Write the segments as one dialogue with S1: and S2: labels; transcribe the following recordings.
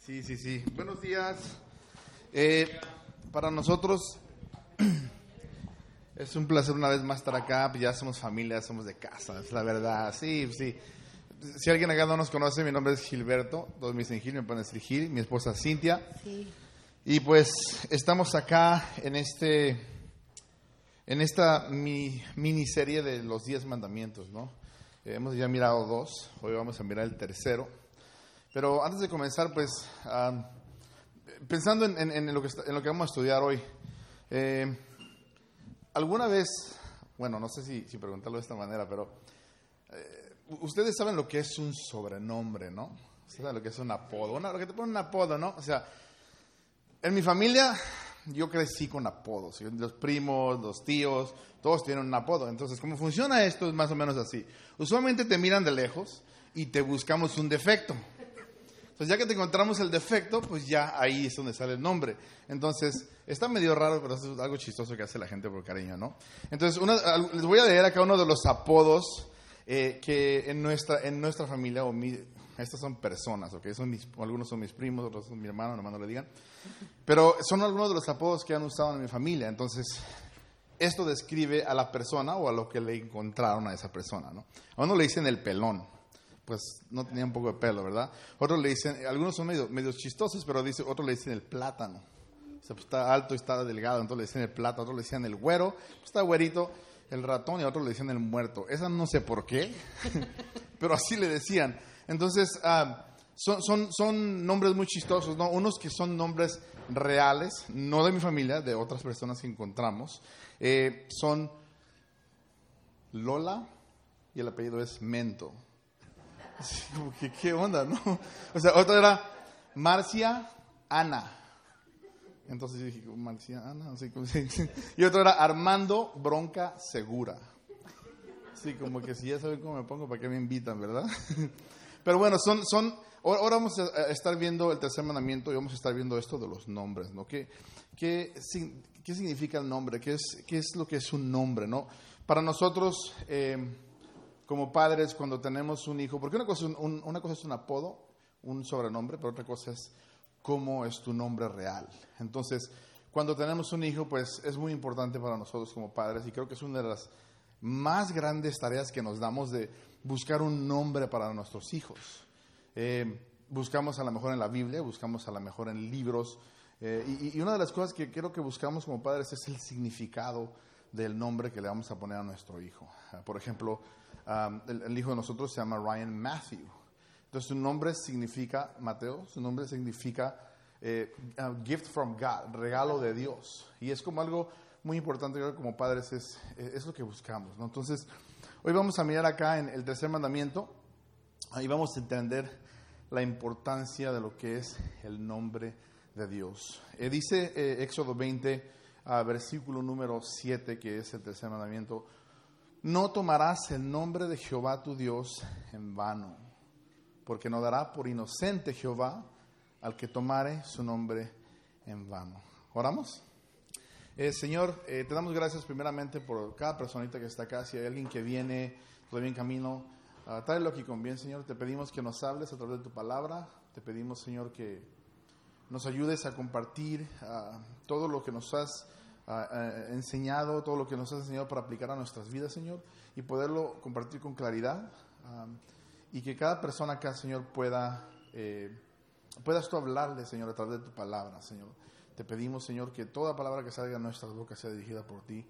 S1: Sí. Buenos días. Para nosotros es un placer una vez más estar acá. Ya somos familia, somos de casa, es la verdad. Sí. Si alguien acá no nos conoce, mi nombre es Gilberto. Todos me dicen Gil, me pueden decir Gil. Mi esposa Cintia.
S2: Sí.
S1: Y pues estamos acá en esta miniserie de los 10 mandamientos, ¿no? Hemos ya mirado 2, hoy vamos a mirar el tercero. Pero antes de comenzar, pues, pensando en lo que vamos a estudiar hoy, alguna vez, bueno, no sé si preguntarlo de esta manera, pero ustedes saben lo que es un sobrenombre, ¿no? Ustedes saben lo que es un apodo, lo que te ponen un apodo, ¿no? O sea, en mi familia yo crecí con apodos, los primos, los tíos, todos tienen un apodo. Entonces, ¿cómo funciona esto? Es más o menos así. Usualmente te miran de lejos y te buscamos un defecto. Entonces, ya que te encontramos el defecto, pues ya ahí es donde sale el nombre. Entonces, está medio raro, pero es algo chistoso que hace la gente por cariño, ¿no? Entonces, les voy a leer acá uno de los apodos que en nuestra familia, estas son personas, ¿ok? Algunos son mis primos, otros son mi hermano, nomás no le digan. Pero son algunos de los apodos que han usado en mi familia. Entonces, esto describe a la persona o a lo que le encontraron a esa persona, ¿no? A uno le dicen el pelón. Pues no tenía un poco de pelo, ¿verdad? Otros le dicen, algunos son medio chistosos, pero otros le dicen el plátano. O sea, pues está alto y está delgado, entonces le dicen el plátano. Otros le decían el güero, pues está güerito, el ratón, y a otros le decían el muerto. Esa no sé por qué, pero así le decían. Entonces, son nombres muy chistosos, ¿no? Unos que son nombres reales, no de mi familia, de otras personas que encontramos. Son Lola y el apellido es Mento. Así como que, ¿qué onda, no? O sea, otra era Marcia Ana. Entonces yo dije, Marcia Ana, así como y otro era Armando Bronca Segura. Así como que si ya saben cómo me pongo, ¿para qué me invitan, verdad? Pero bueno, ahora vamos a estar viendo el tercer mandamiento y vamos a estar viendo esto de los nombres, ¿no? ¿Qué significa el nombre? ¿Qué es lo que es un nombre, no? Para nosotros, como padres, cuando tenemos un hijo, porque una cosa es un apodo, un sobrenombre, pero otra cosa es cómo es tu nombre real. Entonces, cuando tenemos un hijo, pues es muy importante para nosotros como padres, y creo que es una de las más grandes tareas que nos damos de buscar un nombre para nuestros hijos. Buscamos a lo mejor en la Biblia, buscamos a lo mejor en libros, y una de las cosas que creo que buscamos como padres es el significado del nombre que le vamos a poner a nuestro hijo. Por ejemplo, el hijo de nosotros se llama Ryan Matthew. Entonces su nombre significa, Mateo, su nombre significa gift from God, regalo de Dios. Y es como algo muy importante, creo que como padres es lo que buscamos, ¿no? Entonces, hoy vamos a mirar acá en el tercer mandamiento y vamos a entender la importancia de lo que es el nombre de Dios. Dice Éxodo 20, versículo número 7, que es el tercer mandamiento: no tomarás el nombre de Jehová tu Dios en vano, porque no dará por inocente Jehová al que tomare su nombre en vano. ¿Oramos? Señor, te damos gracias primeramente por cada personita que está acá. Si hay alguien que viene todavía en camino, tráelo aquí con bien, Señor. Te pedimos que nos hables a través de tu palabra. Te pedimos, Señor, que nos ayudes a compartir todo lo que nos has enseñado, todo lo que nos has enseñado para aplicar a nuestras vidas, Señor, y poderlo compartir con claridad, y que cada persona acá, Señor, puedas tú hablarle, Señor, a través de tu palabra, Señor. Te pedimos, Señor, que toda palabra que salga de nuestras bocas sea dirigida por ti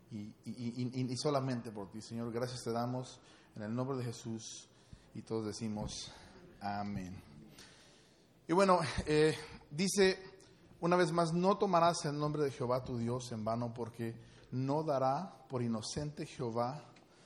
S1: y solamente por ti, Señor. Gracias te damos en el nombre de Jesús, y todos decimos amén. Y bueno, dice una vez más: no tomarás el nombre de Jehová tu Dios en vano, porque no dará por inocente Jehová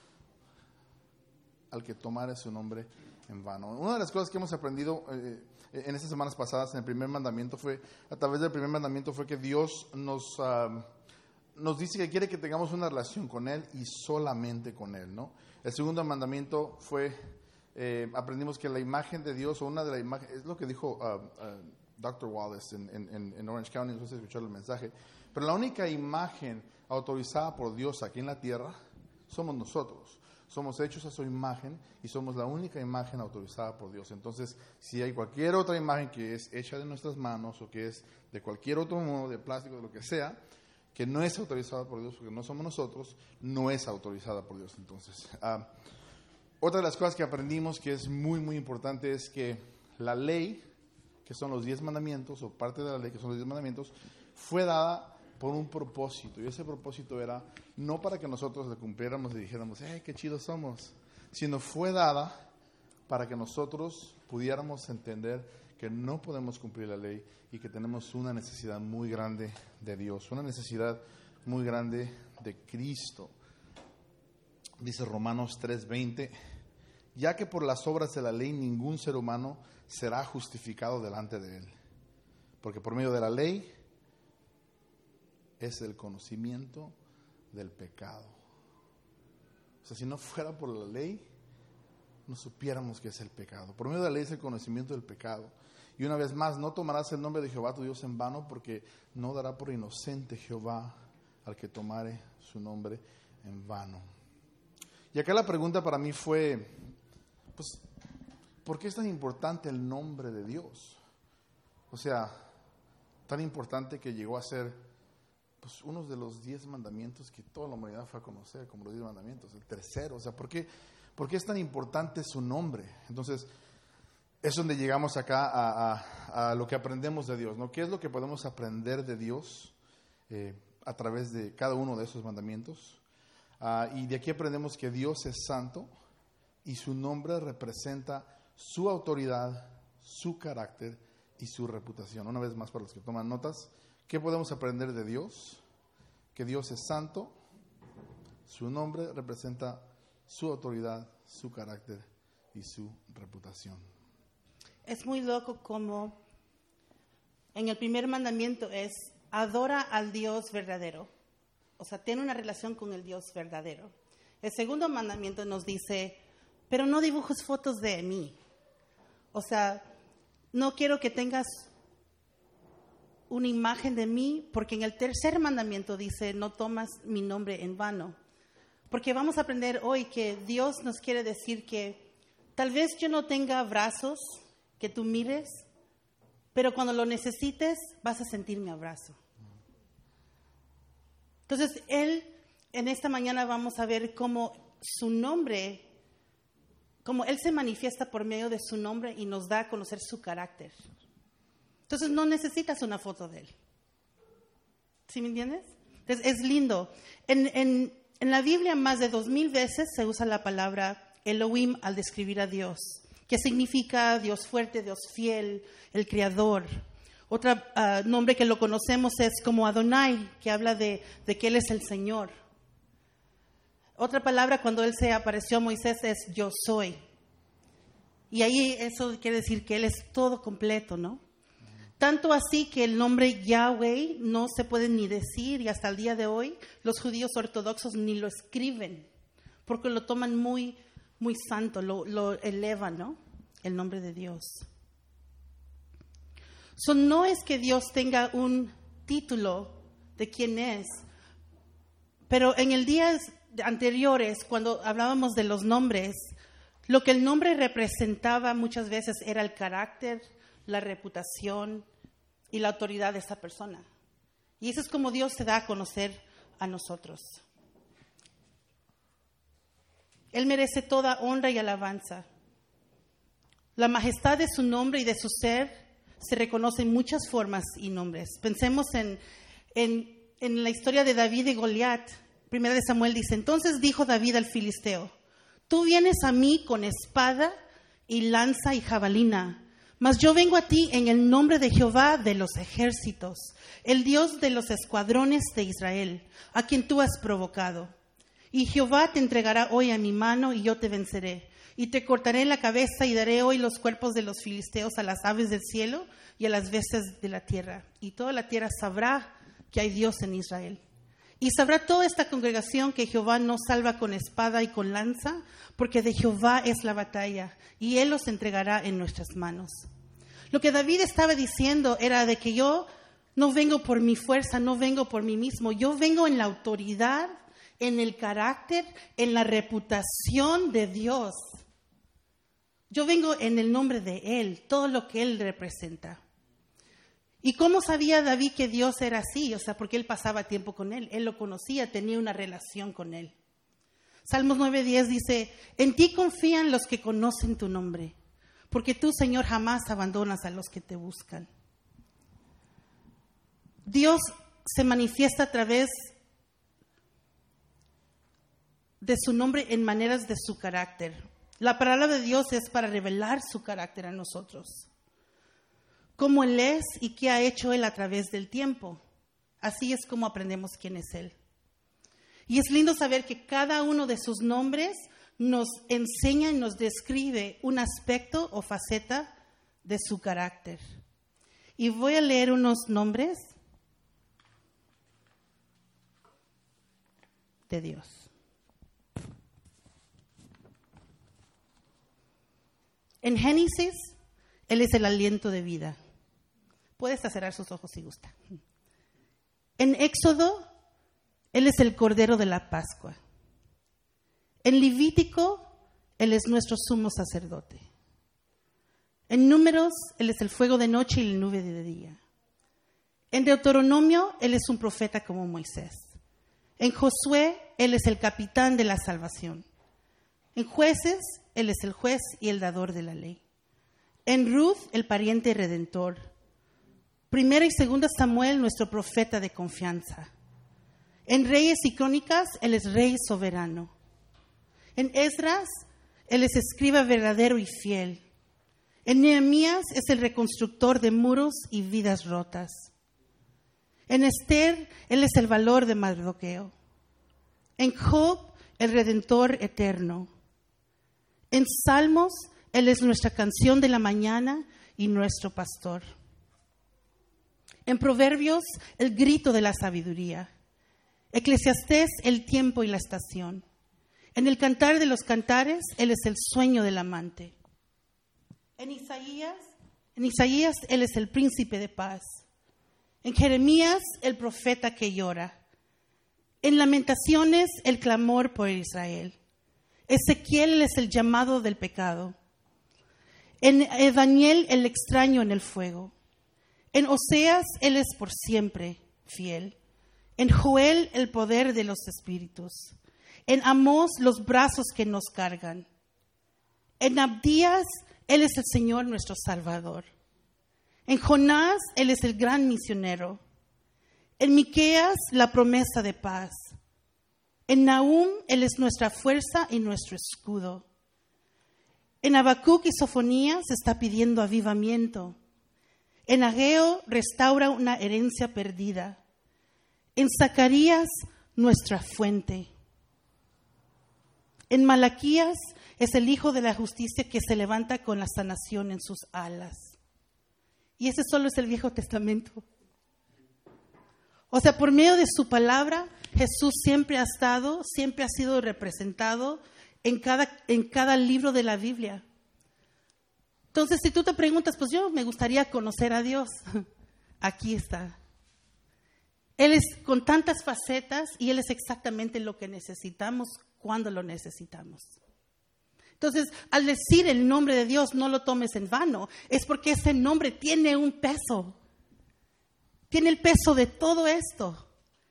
S1: al que tomare su nombre en vano. Una de las cosas que hemos aprendido en estas semanas pasadas a través del primer mandamiento fue que Dios nos dice que quiere que tengamos una relación con Él y solamente con Él, ¿no? El segundo mandamiento fue, aprendimos que la imagen de Dios, o una de las imágenes, es lo que dijo Dr. Wallace en Orange County, no sé si escucharon el mensaje, pero la única imagen autorizada por Dios aquí en la tierra somos nosotros. Somos hechos a su imagen y somos la única imagen autorizada por Dios. Entonces, si hay cualquier otra imagen que es hecha de nuestras manos o que es de cualquier otro modo, de plástico, de lo que sea, que no es autorizada por Dios porque no somos nosotros, no es autorizada por Dios. Entonces, otra de las cosas que aprendimos que es muy, muy importante es que la ley, que son los 10 mandamientos, o parte de la ley que son los 10 mandamientos, fue dada por un propósito, y ese propósito era no para que nosotros le cumpliéramos y dijéramos, qué chidos somos, sino fue dada para que nosotros pudiéramos entender que no podemos cumplir la ley y que tenemos una necesidad muy grande de Dios, una necesidad muy grande de Cristo. Dice Romanos 3:20, ya que por las obras de la ley ningún ser humano será justificado delante de él, porque por medio de la ley es el conocimiento del pecado. O sea, si no fuera por la ley, no supiéramos qué es el pecado. Por medio de la ley es el conocimiento del pecado. Y una vez más, no tomarás el nombre de Jehová tu Dios en vano, porque no dará por inocente Jehová al que tomare su nombre en vano. Y acá la pregunta para mí fue, pues, ¿por qué es tan importante el nombre de Dios? O sea, tan importante que llegó a ser pues uno de los 10 mandamientos que toda la humanidad fue a conocer como los 10 mandamientos, el tercero. O sea, ¿por qué es tan importante su nombre? Entonces, es donde llegamos acá a lo que aprendemos de Dios, ¿no? ¿Qué es lo que podemos aprender de Dios a través de cada uno de esos mandamientos? Y de aquí aprendemos que Dios es santo y su nombre representa su autoridad, su carácter y su reputación. Una vez más, para los que toman notas, ¿qué podemos aprender de Dios? Que Dios es santo, su nombre representa su autoridad, su carácter y su reputación.
S2: Es muy loco como en el primer mandamiento es adora al Dios verdadero. O sea, tiene una relación con el Dios verdadero. El segundo mandamiento nos dice, pero no dibujes fotos de mí. O sea, no quiero que tengas una imagen de mí, porque en el tercer mandamiento dice, no tomas mi nombre en vano. Porque vamos a aprender hoy que Dios nos quiere decir que tal vez yo no tenga brazos que tú mires, pero cuando lo necesites vas a sentir mi abrazo. Entonces, en esta mañana vamos a ver cómo su nombre, cómo Él se manifiesta por medio de su nombre y nos da a conocer su carácter. Entonces no necesitas una foto de Él. ¿Sí me entiendes? Entonces es lindo. En la Biblia más de 2000 veces se usa la palabra Elohim al describir a Dios, que significa Dios fuerte, Dios fiel, el Creador. Otro nombre que lo conocemos es como Adonai, que habla de que Él es el Señor. Otra palabra cuando Él se apareció a Moisés es yo soy. Y ahí eso quiere decir que Él es todo completo, ¿no? Tanto así que el nombre Yahweh no se puede ni decir, y hasta el día de hoy los judíos ortodoxos ni lo escriben, porque lo toman muy, muy santo, lo elevan, ¿no? El nombre de Dios. No es que Dios tenga un título de quién es, pero en el días anteriores, cuando hablábamos de los nombres, lo que el nombre representaba muchas veces era el carácter, la reputación y la autoridad de esa persona. Y eso es como Dios se da a conocer a nosotros. Él merece toda honra y alabanza. La majestad de su nombre y de su ser se reconoce en muchas formas y nombres. Pensemos en la historia de David y Goliat. Primera de Samuel dice, entonces dijo David al filisteo, tú vienes a mí con espada y lanza y jabalina, mas yo vengo a ti en el nombre de Jehová de los ejércitos, el Dios de los escuadrones de Israel, a quien tú has provocado. Y Jehová te entregará hoy a mi mano y yo te venceré. Y te cortaré la cabeza y daré hoy los cuerpos de los filisteos a las aves del cielo y a las bestias de la tierra. Y toda la tierra sabrá que hay Dios en Israel. Y sabrá toda esta congregación que Jehová no salva con espada y con lanza, porque de Jehová es la batalla, y Él los entregará en nuestras manos. Lo que David estaba diciendo era de que yo no vengo por mi fuerza, no vengo por mí mismo, yo vengo en la autoridad en el carácter, en la reputación de Dios. Yo vengo en el nombre de Él, todo lo que Él representa. ¿Y cómo sabía David que Dios era así? O sea, porque él pasaba tiempo con Él, él lo conocía, tenía una relación con Él. Salmos 9:10 dice, en ti confían los que conocen tu nombre, porque tú, Señor, jamás abandonas a los que te buscan. Dios se manifiesta a través de su nombre en maneras de su carácter. La palabra de Dios es para revelar su carácter a nosotros. Cómo Él es y qué ha hecho Él a través del tiempo. Así es como aprendemos quién es Él. Y es lindo saber que cada uno de sus nombres nos enseña y nos describe un aspecto o faceta de su carácter. Y voy a leer unos nombres de Dios. En Génesis, Él es el aliento de vida. Puedes cerrar sus ojos si gusta. En Éxodo, Él es el Cordero de la Pascua. En Levítico, Él es nuestro sumo sacerdote. En Números, Él es el fuego de noche y la nube de día. En Deuteronomio, Él es un profeta como Moisés. En Josué, Él es el capitán de la salvación. En Jueces, Él es el juez y el dador de la ley. En Ruth, el pariente redentor. Primera y segunda Samuel, nuestro profeta de confianza. En Reyes y Crónicas, Él es rey soberano. En Esdras, Él es escriba verdadero y fiel. En Nehemías, es el reconstructor de muros y vidas rotas. En Esther, Él es el valor de Mardoqueo. En Job, el redentor eterno. En Salmos, Él es nuestra canción de la mañana y nuestro pastor. En Proverbios, el grito de la sabiduría. Eclesiastés, el tiempo y la estación. En el Cantar de los Cantares, Él es el sueño del amante. En Isaías, Él es el príncipe de paz. En Jeremías, el profeta que llora. En Lamentaciones, el clamor por Israel. Ezequiel es el llamado del pecado. En Daniel, el extraño en el fuego. En Oseas, Él es por siempre fiel. En Joel, el poder de los espíritus. En Amós, los brazos que nos cargan. En Abdías, Él es el Señor nuestro Salvador. En Jonás, Él es el gran misionero. En Miqueas, la promesa de paz. En Nahum, Él es nuestra fuerza y nuestro escudo. En Habacuc y Sofonías está pidiendo avivamiento. En Ageo restaura una herencia perdida. En Zacarías, nuestra fuente. En Malaquías es el Hijo de la Justicia que se levanta con la sanación en sus alas. Y ese solo es el Viejo Testamento. O sea, por medio de su palabra, Jesús siempre ha estado, siempre ha sido representado en cada libro de la Biblia. Entonces, si tú te preguntas, pues yo me gustaría conocer a Dios, aquí está. Él es con tantas facetas y Él es exactamente lo que necesitamos cuando lo necesitamos. Entonces, al decir el nombre de Dios, no lo tomes en vano, es porque ese nombre tiene un peso. Tiene el peso de todo esto.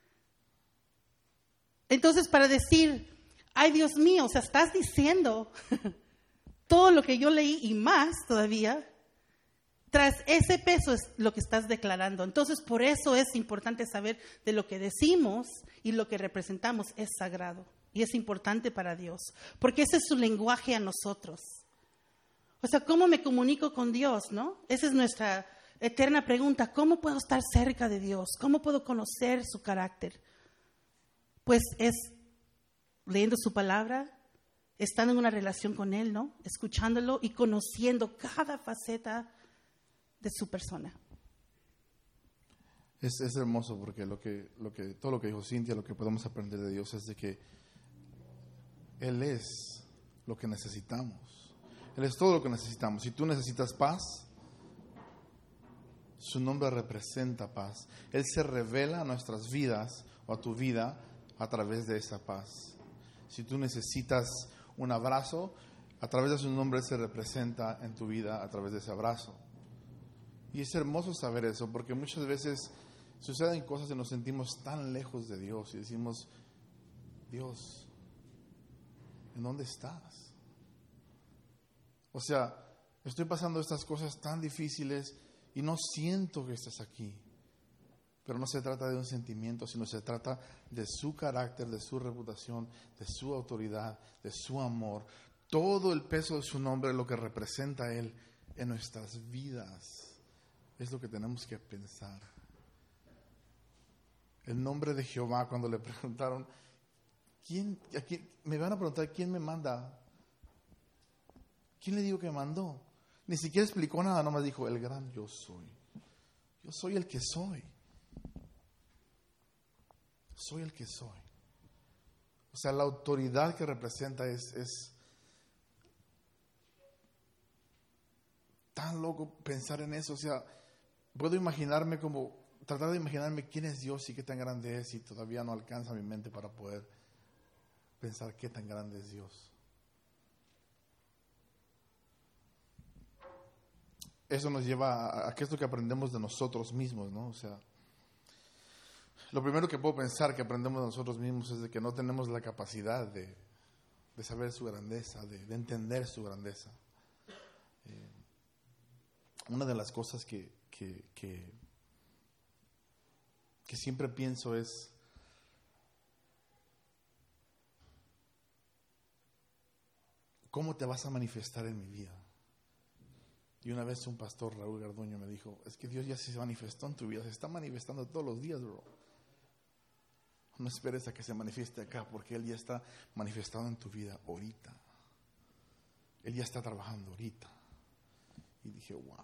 S2: Entonces, para decir, ay Dios mío, o sea, estás diciendo todo lo que yo leí y más todavía, tras ese peso es lo que estás declarando. Entonces, por eso es importante saber de lo que decimos y lo que representamos es sagrado y es importante para Dios, porque ese es su lenguaje a nosotros. O sea, ¿cómo me comunico con Dios, no? Esa es nuestra eterna pregunta. ¿Cómo puedo estar cerca de Dios? ¿Cómo puedo conocer su carácter? Pues es leyendo su palabra, estando en una relación con Él, ¿no? Escuchándolo y conociendo cada faceta de su persona.
S1: Es hermoso porque todo lo que dijo Cintia, lo que podemos aprender de Dios es de que Él es lo que necesitamos. Él es todo lo que necesitamos. Si tú necesitas paz, su nombre representa paz. Él se revela a nuestras vidas o a tu vida a través de esa paz. Si tú necesitas un abrazo, a través de su nombre se representa en tu vida a través de ese abrazo. Y es hermoso saber eso, porque muchas veces suceden cosas y nos sentimos tan lejos de Dios y decimos, Dios, ¿en dónde estás? O sea, estoy pasando estas cosas tan difíciles y no siento que estás aquí. Pero no se trata de un sentimiento, sino se trata de su carácter, de su reputación, de su autoridad, de su amor. Todo el peso de su nombre, lo que representa a Él en nuestras vidas, es lo que tenemos que pensar. El nombre de Jehová, cuando le preguntaron, me van a preguntar quién me manda. ¿Quién le digo que mandó? Ni siquiera explicó nada, nomás dijo, el gran yo soy. Yo soy el que soy. Soy el que soy. O sea, la autoridad que representa es tan loco pensar en eso. O sea, puedo imaginarme tratar de imaginarme quién es Dios y qué tan grande es, y todavía no alcanza mi mente para poder pensar qué tan grande es Dios. Eso nos lleva a qué es lo que aprendemos de nosotros mismos, ¿no? O sea, lo primero que puedo pensar que aprendemos de nosotros mismos es de que no tenemos la capacidad de saber su grandeza, de entender su grandeza. Una de las cosas que siempre pienso es, ¿cómo te vas a manifestar en mi vida? Y una vez un pastor, Raúl Garduño, me dijo, es que Dios ya se manifestó en tu vida, se está manifestando todos los días, bro. No esperes a que se manifieste acá, porque Él ya está manifestado en tu vida ahorita. Él ya está trabajando ahorita. Y dije, wow.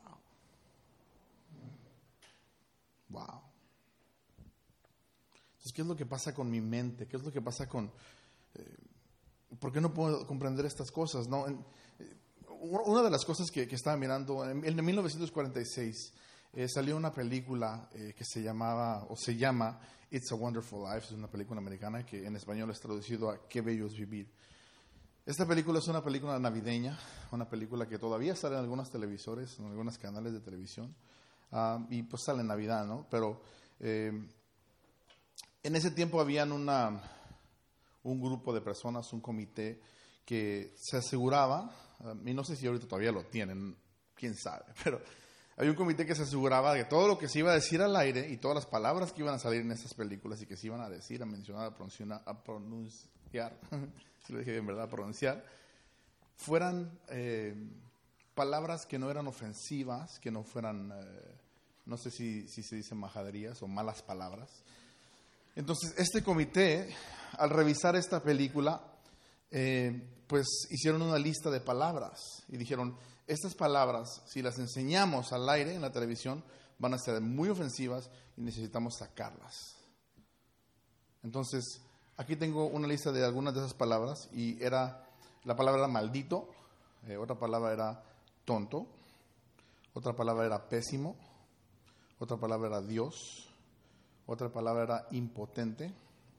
S1: Entonces, ¿qué es lo que pasa con mi mente? ¿Qué es lo que pasa con... ¿por qué no puedo comprender estas cosas? ¿No? Una de las cosas que estaba mirando, en 1946 salió una película que se llama It's a Wonderful Life. Es una película americana que en español es traducido a Qué bello es vivir. Esta película es una película navideña, una película que todavía sale en algunos televisores, en algunos canales de televisión, y pues sale en Navidad, ¿no? Pero en ese tiempo habían un grupo de personas, un comité que se aseguraba, y no sé si ahorita todavía lo tienen, quién sabe, pero había un comité que se aseguraba de que todo lo que se iba a decir al aire y todas las palabras que iban a salir en estas películas y que se iban a decir, a mencionar, a pronunciar, si lo dije bien, ¿verdad? A pronunciar, fueran palabras que no eran ofensivas, que no fueran, no sé si se dicen majaderías o malas palabras. Entonces, este comité, al revisar esta película, pues hicieron una lista de palabras y dijeron, estas palabras, si las enseñamos al aire en la televisión, van a ser muy ofensivas y necesitamos sacarlas. Entonces, aquí tengo una lista de algunas de esas palabras, y la palabra era maldito, otra palabra era tonto, otra palabra era pésimo, otra palabra era Dios, otra palabra era impotente,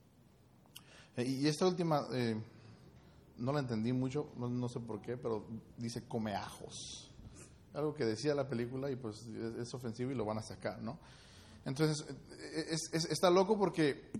S1: y esta última no la entendí mucho, no sé por qué, pero dice come ajos, algo que decía la película, y pues es ofensivo y lo van a sacar, ¿no? Entonces está loco porque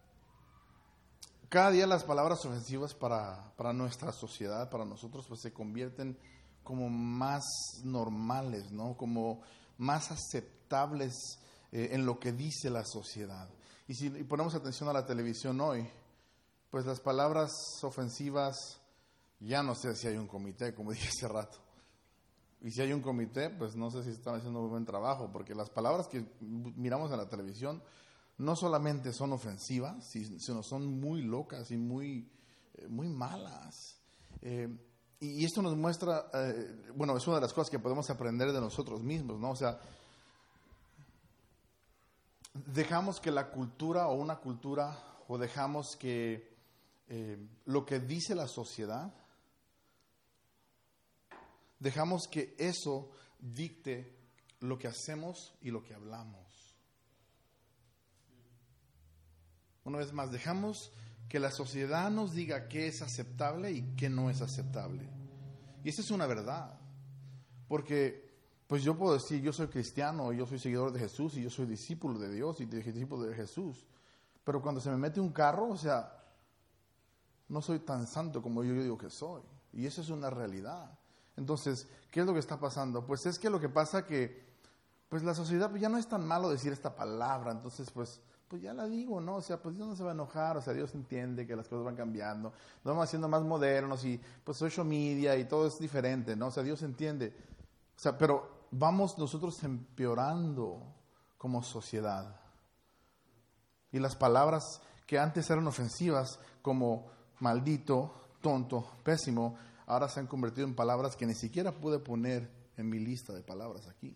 S1: cada día las palabras ofensivas para nuestra sociedad, para nosotros, pues se convierten como más normales, ¿no? Como más aceptables en lo que dice la sociedad. Y si ponemos atención a la televisión hoy, pues las palabras ofensivas, ya no sé si hay un comité, como dije hace rato. Y si hay un comité, pues no sé si están haciendo un buen trabajo, porque las palabras que miramos en la televisión no solamente son ofensivas, sino son muy locas y muy malas. Y esto nos muestra, bueno, es una de las cosas que podemos aprender de nosotros mismos, ¿no? O sea, dejamos que la cultura o dejamos que lo que dice la sociedad, dejamos que eso dicte lo que hacemos y lo que hablamos. Una vez más, dejamos que la sociedad nos diga qué es aceptable y qué no es aceptable. Y esa es una verdad. Porque, pues yo puedo decir, yo soy cristiano, yo soy seguidor de Jesús y yo soy discípulo de Dios y discípulo de Jesús. Pero cuando se me mete un carro, o sea, no soy tan santo como yo digo que soy. Y eso es una realidad. Entonces, ¿qué es lo que está pasando? Pues es que lo que pasa que, pues la sociedad, pues ya no es tan malo decir esta palabra. Entonces, pues ya la digo, ¿no? O sea, pues Dios no se va a enojar. O sea, Dios entiende que las cosas van cambiando. Nos vamos haciendo más modernos y pues social media y todo es diferente, ¿no? O sea, Dios entiende. O sea, pero vamos nosotros empeorando como sociedad. Y las palabras que antes eran ofensivas, como maldito, tonto, pésimo, ahora se han convertido en palabras que ni siquiera pude poner en mi lista de palabras aquí.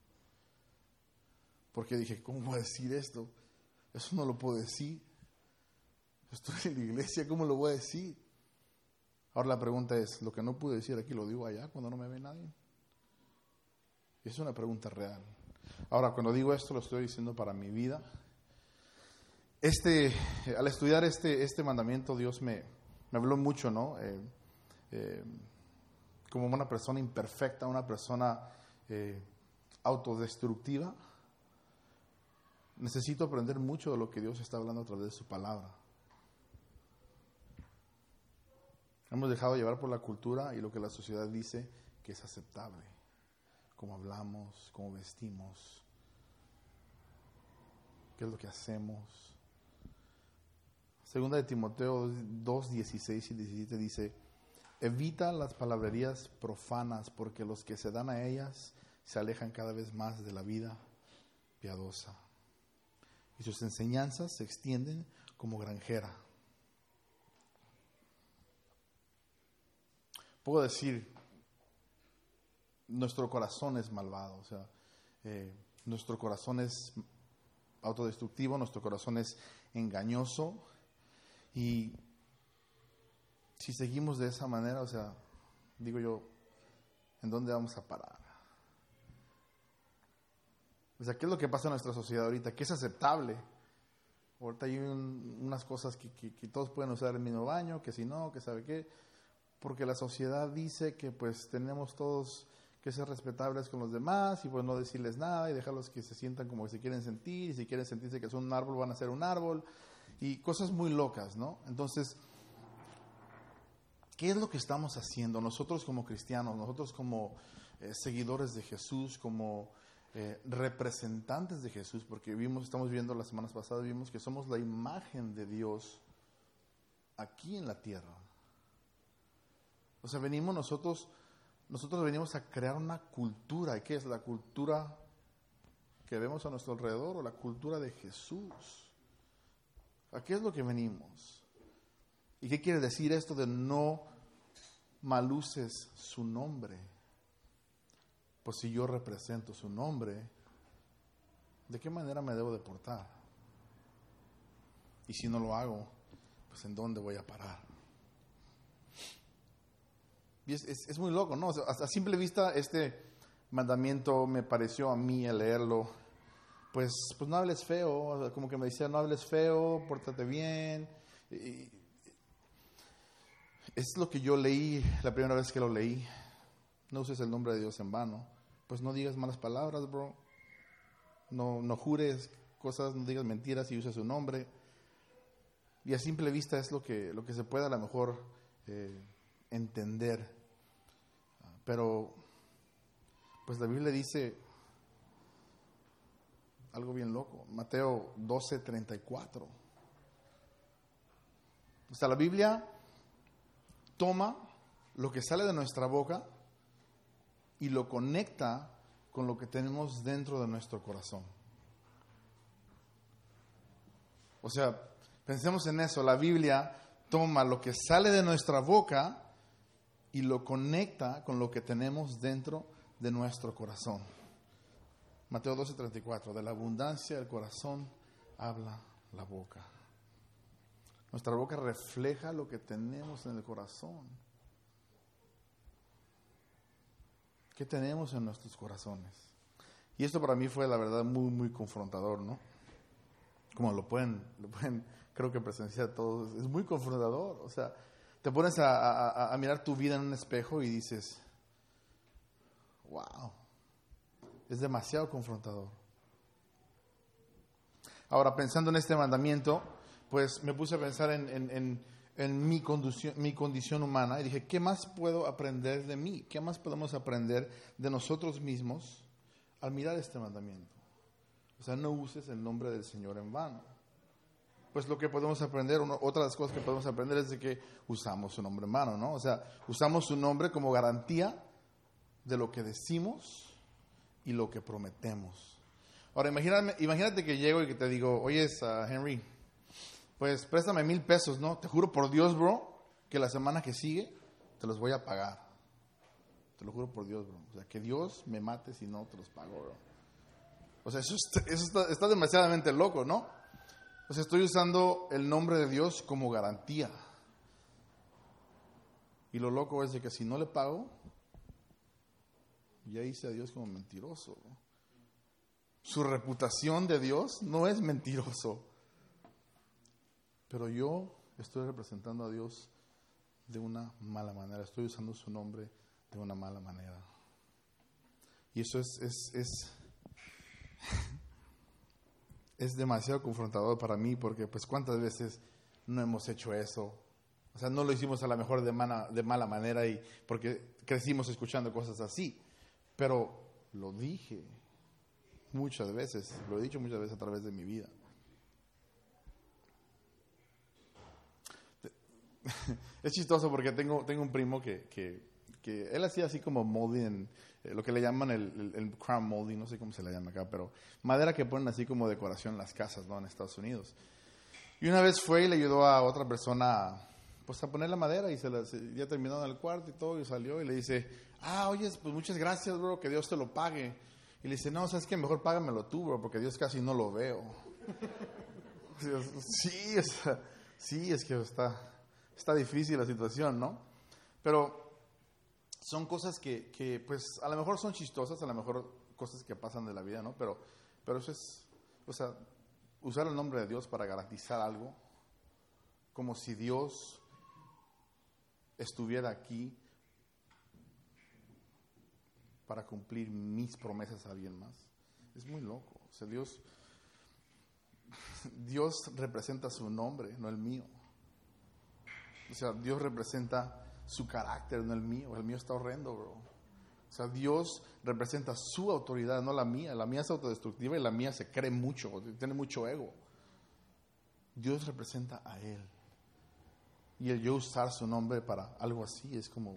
S1: Porque dije, ¿cómo voy a decir esto? Eso no lo puedo decir. Estoy en la iglesia, ¿cómo lo voy a decir? Ahora la pregunta es, ¿lo que no pude decir aquí lo digo allá cuando no me ve nadie? Es una pregunta real. Ahora, cuando digo esto, lo estoy diciendo para mi vida. Al estudiar este mandamiento, Dios me habló mucho, ¿no? Como una persona imperfecta, una persona autodestructiva. Necesito aprender mucho de lo que Dios está hablando a través de su palabra. Hemos dejado llevar por la cultura y lo que la sociedad dice que es aceptable. Cómo hablamos, cómo vestimos, qué es lo que hacemos. Segunda de Timoteo 2, 16 y 17 dice, evita las palabrerías profanas porque los que se dan a ellas se alejan cada vez más de la vida piadosa. Y sus enseñanzas se extienden como granjera. Puedo decir, nuestro corazón es malvado, o sea, nuestro corazón es autodestructivo, nuestro corazón es engañoso. Y si seguimos de esa manera, o sea, digo yo, ¿en dónde vamos a parar? O sea, ¿qué es lo que pasa en nuestra sociedad ahorita? ¿Qué es aceptable? Ahorita hay unas cosas que todos pueden usar el mismo baño, que si no, que sabe qué. Porque la sociedad dice que pues tenemos todos que ser respetables con los demás y pues no decirles nada y dejarlos que se sientan como que se quieren sentir. Y si quieren sentirse que son un árbol, van a ser un árbol. Y cosas muy locas, ¿no? Entonces, ¿qué es lo que estamos haciendo nosotros como cristianos, nosotros como seguidores de Jesús, como representantes de Jesús? Porque estamos viendo las semanas pasadas, vimos que somos la imagen de Dios aquí en la tierra. O sea, nosotros venimos a crear una cultura. ¿Y qué es la cultura que vemos a nuestro alrededor o la cultura de Jesús? ¿A qué es lo que venimos? ¿Y qué quiere decir esto de no maluces su nombre? Pues si yo represento su nombre, ¿de qué manera me debo de portar? Y si no lo hago, pues ¿en dónde voy a parar? Y es muy loco, ¿no? O sea, a simple vista este mandamiento me pareció a mí al leerlo, pues no hables feo, como que me decía, no hables feo, pórtate bien. Y es lo que yo leí la primera vez que lo leí. No uses el nombre de Dios en vano. Pues no digas malas palabras, bro. No jures cosas, no digas mentiras y uses su nombre. Y a simple vista es lo que se puede a lo mejor entender. Pero, pues la Biblia dice algo bien loco. Mateo 12, 34. O sea, la Biblia toma lo que sale de nuestra boca y lo conecta con lo que tenemos dentro de nuestro corazón. O sea, pensemos en eso. La Biblia toma lo que sale de nuestra boca y lo conecta con lo que tenemos dentro de nuestro corazón. Mateo 12:34, de la abundancia del corazón habla la boca. Nuestra boca refleja lo que tenemos en el corazón. ¿Qué tenemos en nuestros corazones? Y esto para mí fue la verdad muy, muy confrontador, ¿no? Como lo pueden creo que presenciar todo es muy confrontador. O sea, te pones a mirar tu vida en un espejo y dices, wow, es demasiado confrontador. Ahora, pensando en este mandamiento, pues me puse a pensar en mi condición humana y dije, ¿qué más puedo aprender de mí? ¿Qué más podemos aprender de nosotros mismos al mirar este mandamiento? O sea, no uses el nombre del Señor en vano. Pues lo que podemos aprender, otra de las cosas que podemos aprender es de que usamos su nombre en vano, ¿no? O sea, usamos su nombre como garantía de lo que decimos y lo que prometemos. Ahora, imagínate que llego y que te digo, oye, Henry, pues préstame $1,000, ¿no? Te juro por Dios, bro, que la semana que sigue te los voy a pagar. Te lo juro por Dios, bro. O sea, que Dios me mate si no te los pago, bro. O sea, eso está demasiadamente loco, ¿no? O sea, estoy usando el nombre de Dios como garantía. Y lo loco es de que si no le pago, ya hice a Dios como mentiroso. Su reputación de Dios no es mentiroso. Pero yo estoy representando a Dios de una mala manera. Estoy usando su nombre de una mala manera. Y eso es demasiado confrontador para mí, porque pues cuántas veces no hemos hecho eso. O sea, no lo hicimos a lo mejor de mala manera y porque crecimos escuchando cosas así. Pero lo dije muchas veces, lo he dicho muchas veces a través de mi vida. Es chistoso porque tengo un primo que él hacía así como molding, lo que le llaman el crown molding, no sé cómo se le llama acá, pero madera que ponen así como decoración en las casas, ¿no? En Estados Unidos. Y una vez fue y le ayudó a otra persona pues a poner la madera y ya terminó en el cuarto y todo y salió y le dice, oye, pues muchas gracias, bro, que Dios te lo pague. Y le dice, no, ¿sabes qué? Mejor págamelo tú, bro, porque Dios casi no lo veo. Sí, es que está difícil la situación, ¿no? Pero son cosas que pues a lo mejor son chistosas, a lo mejor cosas que pasan de la vida, ¿no? Pero eso es, o sea, usar el nombre de Dios para garantizar algo, como si Dios estuviera aquí para cumplir mis promesas a alguien más. Es muy loco. O sea, Dios representa su nombre, no el mío. O sea, Dios representa su carácter, no el mío. El mío está horrendo, bro. O sea, Dios representa su autoridad, no la mía. La mía es autodestructiva y la mía se cree mucho, tiene mucho ego. Dios representa a Él. Y el yo usar su nombre para algo así es como...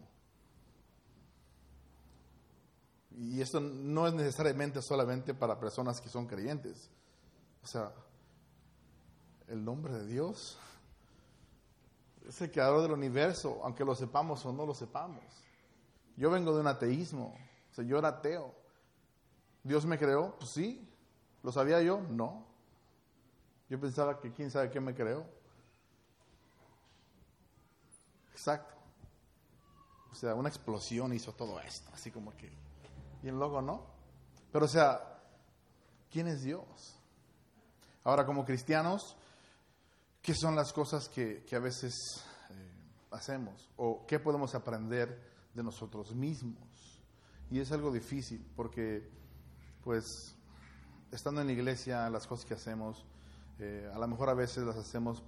S1: Y esto no es necesariamente solamente para personas que son creyentes. O sea, el nombre de Dios es el creador del universo, aunque lo sepamos o no lo sepamos. Yo vengo de un ateísmo, o sea, yo era ateo. ¿Dios me creó? Pues sí. ¿Lo sabía yo? No. Yo pensaba que quién sabe qué me creó. Exacto. O sea, una explosión hizo todo esto, así como que bien loco, ¿no? Pero o sea, ¿quién es Dios? Ahora, como cristianos, ¿qué son las cosas que a veces hacemos? ¿O qué podemos aprender de nosotros mismos? Y es algo difícil porque, pues, estando en la iglesia, las cosas que hacemos, a lo mejor a veces las hacemos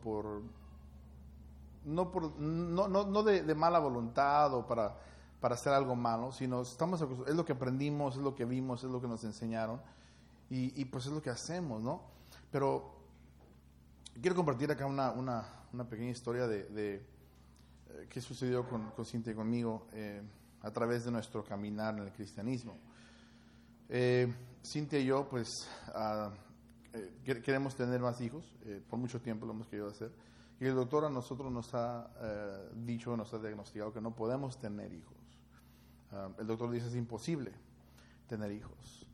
S1: no de mala voluntad o para hacer algo malo, sino es lo que aprendimos, es lo que vimos, es lo que nos enseñaron y pues es lo que hacemos, ¿no? Pero quiero compartir acá una pequeña historia de qué sucedió con Cintia y conmigo a través de nuestro caminar en el cristianismo. Cintia y yo pues queremos tener más hijos, por mucho tiempo lo hemos querido hacer, y el doctor a nosotros nos ha dicho, nos ha diagnosticado que no podemos tener hijos. El doctor dice es imposible tener hijos.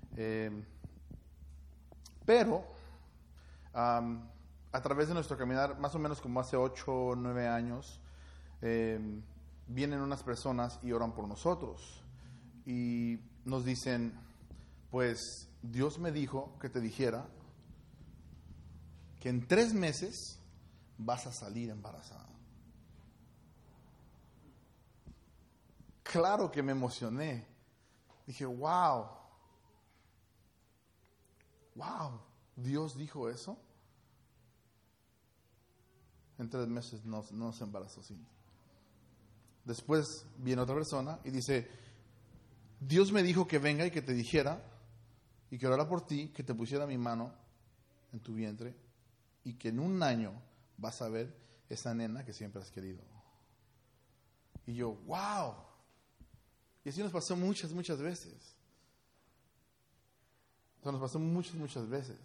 S1: Pero a través de nuestro caminar, más o menos como hace 8 o 9 años, vienen unas personas y oran por nosotros. Y nos dicen, pues Dios me dijo que te dijera que en 3 meses vas a salir embarazada. Claro que me emocioné. Dije, wow, Dios dijo eso. En 3 meses no se embarazó Cindy. Después viene otra persona y dice, Dios me dijo que venga y que te dijera y que orara por ti, que te pusiera mi mano en tu vientre y que en 1 año vas a ver esa nena que siempre has querido. Y yo, wow. Y así nos pasó muchas veces. Eso nos pasó muchas veces.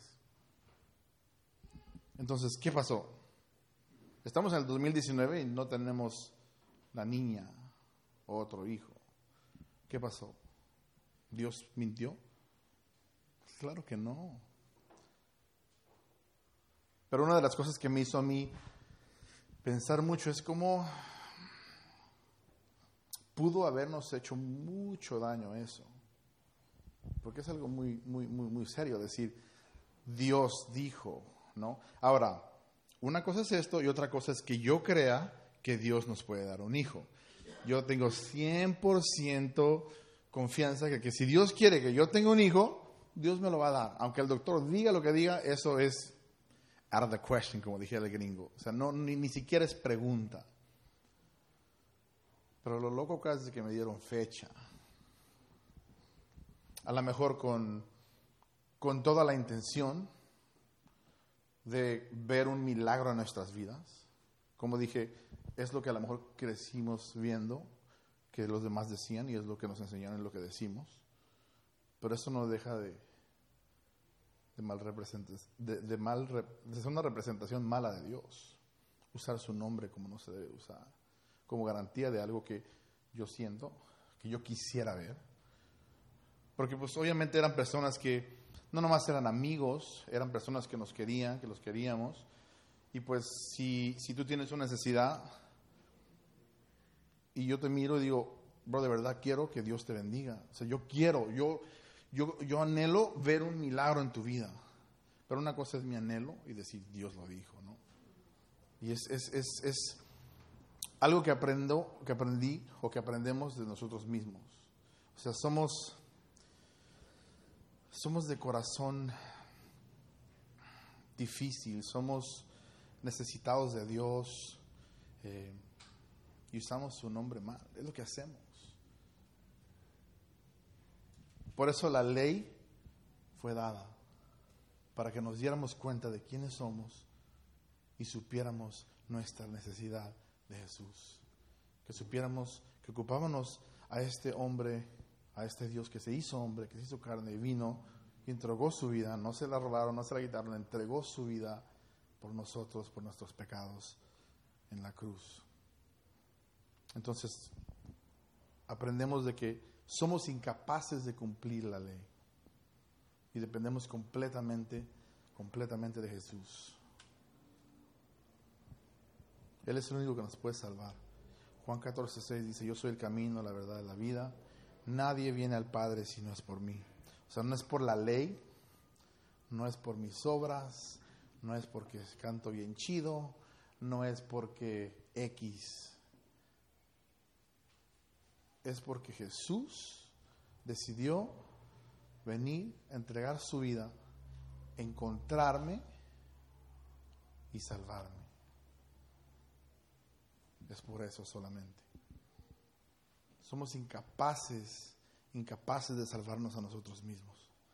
S1: Entonces, ¿qué pasó? Estamos en el 2019 y no tenemos la niña o otro hijo. ¿Qué pasó? ¿Dios mintió? Claro que no. Pero una de las cosas que me hizo a mí pensar mucho es cómo pudo habernos hecho mucho daño eso. Porque es algo muy serio decir, Dios dijo, ¿no? Ahora, una cosa es esto y otra cosa es que yo crea que Dios nos puede dar un hijo. Yo tengo 100% confianza que si Dios quiere que yo tenga un hijo, Dios me lo va a dar. Aunque el doctor diga lo que diga, eso es out of the question, como dijera el gringo. O sea, ni siquiera es pregunta. Pero lo loco casi es que me dieron fecha. A lo mejor con toda la intención de ver un milagro en nuestras vidas. Como dije, es lo que a lo mejor crecimos viendo, que los demás decían, y es lo que nos enseñaron en lo que decimos. Pero eso no deja de ser una representación mala de Dios. Usar su nombre como no se debe usar. Como garantía de algo que yo siento, que yo quisiera ver. Porque pues obviamente eran personas que no nomás eran amigos, eran personas que nos querían, que los queríamos. Y pues si tú tienes una necesidad y yo te miro y digo, bro, de verdad quiero que Dios te bendiga. O sea, yo anhelo ver un milagro en tu vida. Pero una cosa es mi anhelo y decir, Dios lo dijo, ¿no? Y es algo que aprendí o que aprendemos de nosotros mismos. O sea, somos de corazón difícil, somos necesitados de Dios y usamos su nombre mal. Es lo que hacemos. Por eso la ley fue dada, para que nos diéramos cuenta de quiénes somos y supiéramos nuestra necesidad de Jesús. Que supiéramos que ocupábamos a este hombre, a este Dios que se hizo hombre, que se hizo carne y vino y entregó su vida. No se la robaron, no se la quitaron, entregó su vida por nosotros, por nuestros pecados en la cruz. Entonces, aprendemos de que somos incapaces de cumplir la ley y dependemos completamente de Jesús. Él es el único que nos puede salvar. Juan 14:6 dice, yo soy el camino, la verdad y la vida. Nadie viene al Padre si no es por mí. O sea, no es por la ley, no es por mis obras, no es porque canto bien chido, no es porque X. Es porque Jesús decidió venir, entregar su vida, encontrarme y salvarme. Es por eso solamente. Somos incapaces de salvarnos a nosotros mismos.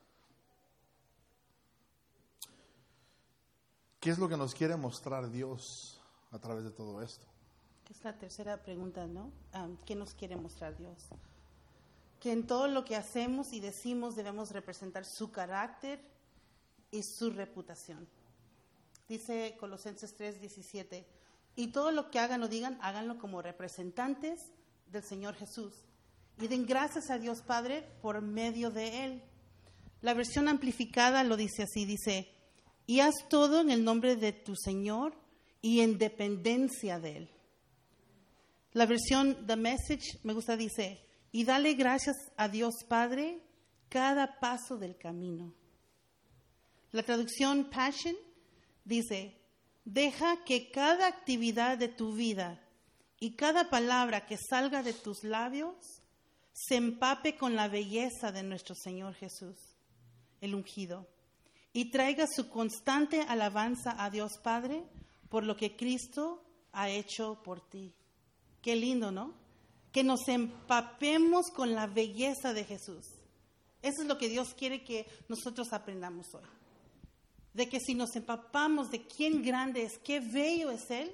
S1: ¿Qué es lo que nos quiere mostrar Dios a través de todo esto?
S2: Es la tercera pregunta, ¿no? ¿Qué nos quiere mostrar Dios? Que en todo lo que hacemos y decimos debemos representar su carácter y su reputación. Dice Colosenses 3:17, y todo lo que hagan o digan, háganlo como representantes del Señor Jesús. Y den gracias a Dios Padre por medio de Él. La versión amplificada lo dice así, dice, y haz todo en el nombre de tu Señor y en dependencia de Él. La versión The Message me gusta, dice, y dale gracias a Dios Padre cada paso del camino. La traducción Passion dice, Deja que cada actividad de tu vida y cada palabra que salga de tus labios se empape con la belleza de nuestro Señor Jesús, el ungido, y traiga su constante alabanza a Dios Padre por lo que Cristo ha hecho por ti. Qué lindo, ¿no? Que nos empapemos con la belleza de Jesús. Eso es lo que Dios quiere que nosotros aprendamos hoy. De que si nos empapamos de quién grande es, qué bello es Él,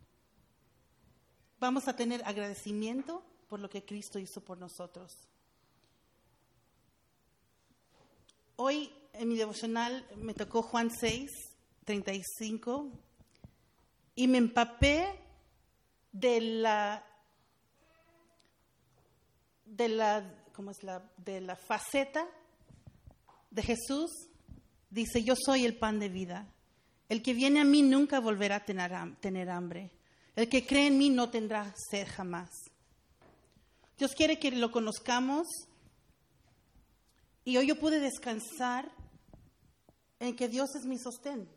S2: vamos a tener agradecimiento por lo que Cristo hizo por nosotros. Hoy en mi devocional me tocó Juan 6:35 y me empapé de la faceta de Jesús. Dice, yo soy el pan de vida. El que viene a mí nunca volverá a tener hambre. El que cree en mí no tendrá sed jamás. Dios quiere que lo conozcamos. Y hoy yo pude descansar en que Dios es mi sostén.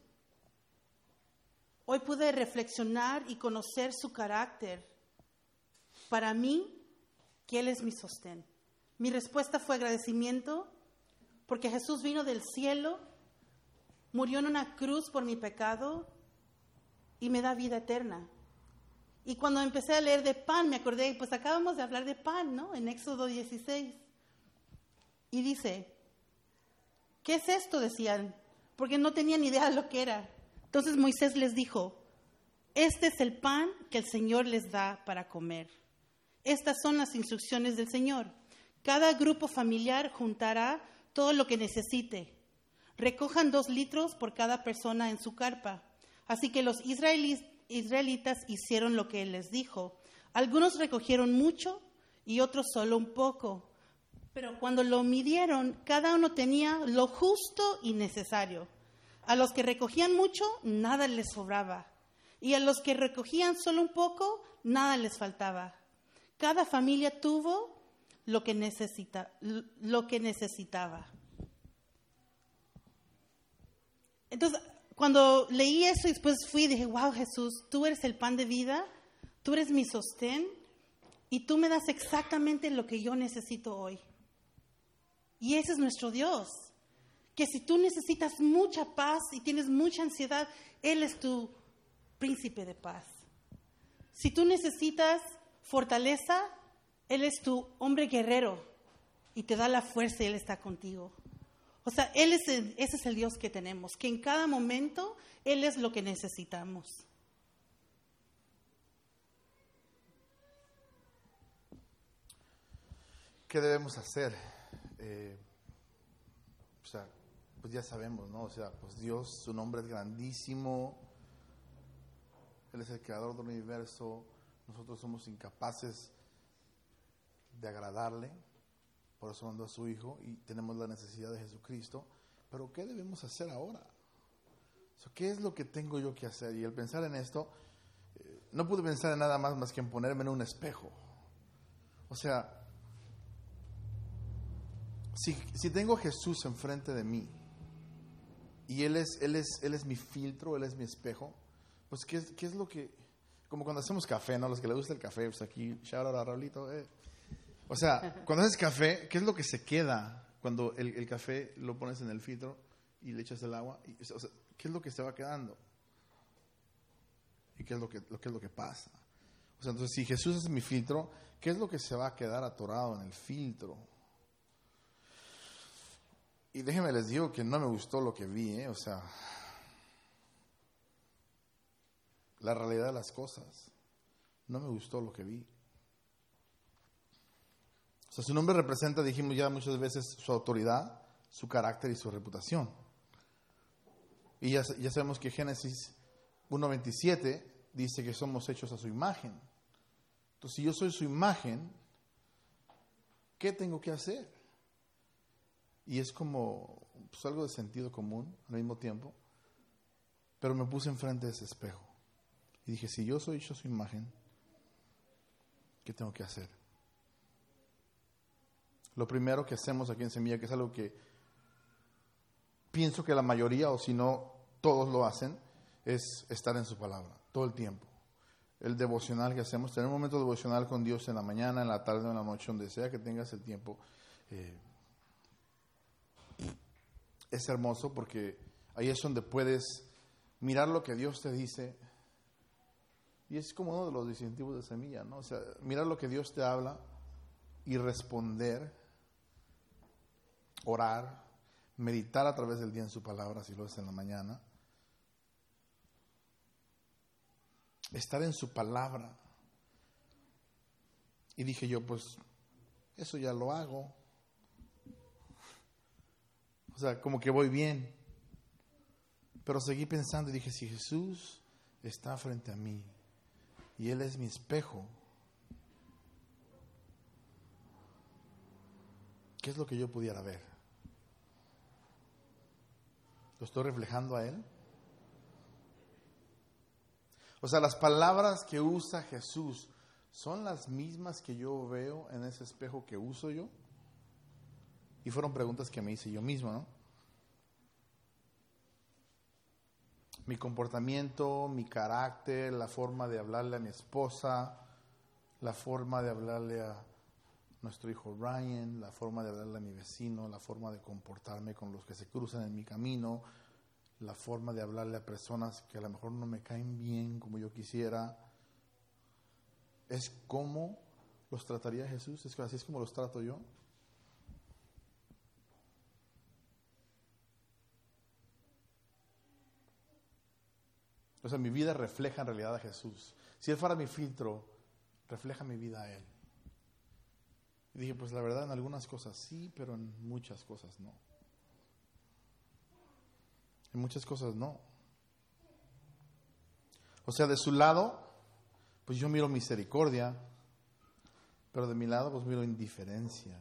S2: Hoy pude reflexionar y conocer su carácter. Para mí, que Él es mi sostén. Mi respuesta fue agradecimiento, porque Jesús vino del cielo, murió en una cruz por mi pecado y me da vida eterna. Y cuando empecé a leer de pan, me acordé, pues acabamos de hablar de pan, ¿no? En Éxodo 16. Y dice, ¿qué es esto? Decían, porque no tenían idea de lo que era. Entonces Moisés les dijo, este es el pan que el Señor les da para comer. Estas son las instrucciones del Señor. Cada grupo familiar juntará todo lo que necesite. Recojan 2 litros por cada persona en su carpa. Así que los israelitas hicieron lo que Él les dijo. Algunos recogieron mucho y otros solo un poco. Pero cuando lo midieron, cada uno tenía lo justo y necesario. A los que recogían mucho, nada les sobraba. Y a los que recogían solo un poco, nada les faltaba. Cada familia tuvo lo que necesitaba. Entonces, cuando leí eso y después fui y dije, wow, Jesús, tú eres el pan de vida, tú eres mi sostén y tú me das exactamente lo que yo necesito hoy. Y ese es nuestro Dios, que si tú necesitas mucha paz y tienes mucha ansiedad, Él es tu príncipe de paz. Si tú necesitas fortaleza, Él es tu hombre guerrero y te da la fuerza y Él está contigo. O sea, ese es el Dios que tenemos, que en cada momento Él es lo que necesitamos.
S1: ¿Qué debemos hacer? Pues ya sabemos, ¿no? O sea, pues Dios, su nombre es grandísimo. Él es el creador del universo. Nosotros somos incapaces de agradarle. Por eso mandó a su Hijo y tenemos la necesidad de Jesucristo. Pero ¿qué debemos hacer ahora? O sea, ¿qué es lo que tengo yo que hacer? Y al pensar en esto, no pude pensar en nada más que en ponerme en un espejo. O sea, si tengo a Jesús enfrente de mí y Él es mi filtro, Él es mi espejo, pues ¿qué es lo que... Como cuando hacemos café, ¿no? Los que les gusta el café, pues aquí, shout out a Raulito. O sea, cuando haces café, ¿qué es lo que se queda cuando el café lo pones en el filtro y le echas el agua? O sea, ¿qué es lo que se va quedando? ¿Y qué es lo que pasa? O sea, entonces, si Jesús es mi filtro, ¿qué es lo que se va a quedar atorado en el filtro? Y déjenme les digo que no me gustó lo que vi, o sea, la realidad de las cosas. No me gustó lo que vi. O sea, su nombre representa, dijimos ya muchas veces, su autoridad, su carácter y su reputación. Y ya sabemos que Génesis 1:27 dice que somos hechos a su imagen. Entonces, si yo soy su imagen, ¿qué tengo que hacer? Y es como pues, algo de sentido común al mismo tiempo. Pero me puse enfrente de ese espejo. Y dije, si yo soy hecho a su imagen, ¿qué tengo que hacer? Lo primero que hacemos aquí en Semilla, que es algo que pienso que la mayoría, o si no todos lo hacen, es estar en su palabra, todo el tiempo. El devocional que hacemos, tener un momento devocional con Dios en la mañana, en la tarde o en la noche, donde sea que tengas el tiempo. Es hermoso porque ahí es donde puedes mirar lo que Dios te dice. Y es como uno de los distintivos de Semilla, ¿no? O sea, mirar lo que Dios te habla y responder, orar, meditar a través del día en su palabra, si lo es en la mañana. Estar en su palabra. Y dije yo, pues, eso ya lo hago. O sea, como que voy bien. Pero seguí pensando y dije, si Jesús está frente a mí y Él es mi espejo, ¿qué es lo que yo pudiera ver? ¿Lo estoy reflejando a Él? O sea, las palabras que usa Jesús son las mismas que yo veo en ese espejo que uso yo. Y fueron preguntas que me hice yo mismo, ¿no? Mi comportamiento, mi carácter, la forma de hablarle a mi esposa, la forma de hablarle a nuestro hijo Ryan, la forma de hablarle a mi vecino, la forma de comportarme con los que se cruzan en mi camino, la forma de hablarle a personas que a lo mejor no me caen bien como yo quisiera. Es como los trataría Jesús, así es como los trato yo. O sea, mi vida refleja en realidad a Jesús. Si Él fuera mi filtro, refleja mi vida a Él. Y dije, pues la verdad, en algunas cosas sí, pero en muchas cosas no. En muchas cosas no. O sea, de su lado, pues yo miro misericordia, pero de mi lado, pues miro indiferencia.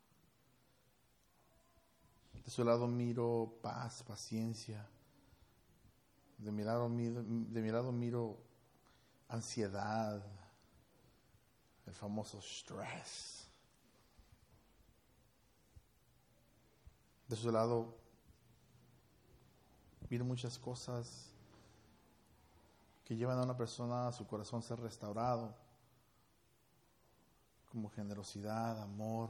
S1: De su lado miro paz, paciencia. De mi lado miro ansiedad, el famoso stress. De su lado miro muchas cosas que llevan a una persona a su corazón ser restaurado, como generosidad, amor.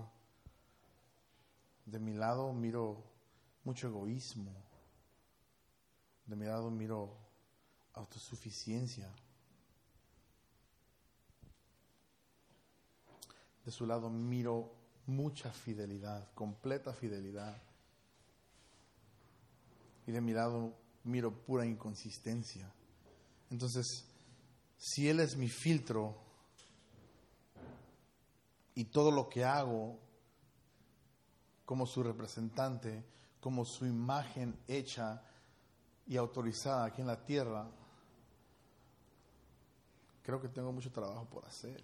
S1: De mi lado miro mucho egoísmo. De mi lado miro autosuficiencia. De su lado miro mucha fidelidad, completa fidelidad. Y de mi lado miro pura inconsistencia. Entonces, si Él es mi filtro y todo lo que hago como su representante, como su imagen hecha y autorizada aquí en la tierra, creo que tengo mucho trabajo por hacer.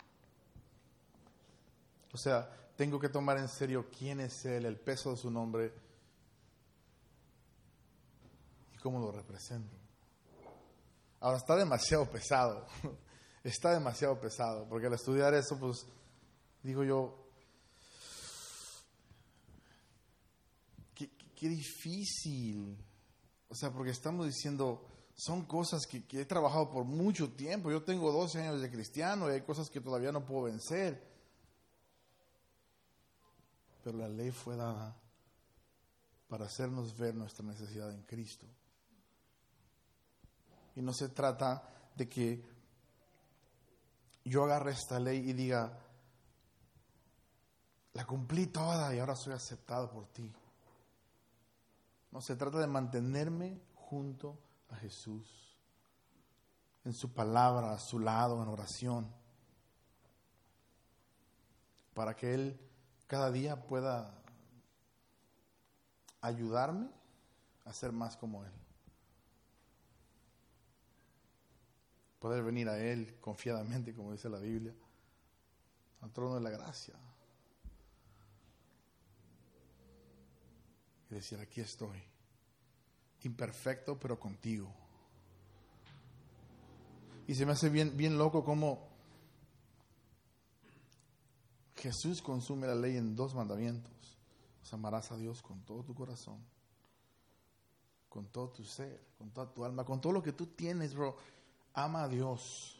S1: O sea, tengo que tomar en serio quién es Él, el peso de su nombre y cómo lo represento. Ahora, está demasiado pesado, está demasiado pesado, porque al estudiar eso, pues, digo yo, qué difícil. O sea, porque estamos diciendo, son cosas que he trabajado por mucho tiempo. Yo tengo 12 años de cristiano y hay cosas que todavía no puedo vencer. Pero la ley fue dada para hacernos ver nuestra necesidad en Cristo. Y no se trata de que yo agarre esta ley y diga, la cumplí toda y ahora soy aceptado por ti. No, se trata de mantenerme junto a Jesús, en su palabra, a su lado, en oración, para que Él cada día pueda ayudarme a ser más como Él. Poder venir a Él confiadamente, como dice la Biblia, al trono de la gracia. Y decir, aquí estoy, imperfecto pero contigo. Y se me hace bien loco cómo Jesús consume la ley en 2 mandamientos. O sea, amarás a Dios con todo tu corazón, con todo tu ser, con toda tu alma, con todo lo que tú tienes, bro. Ama a Dios.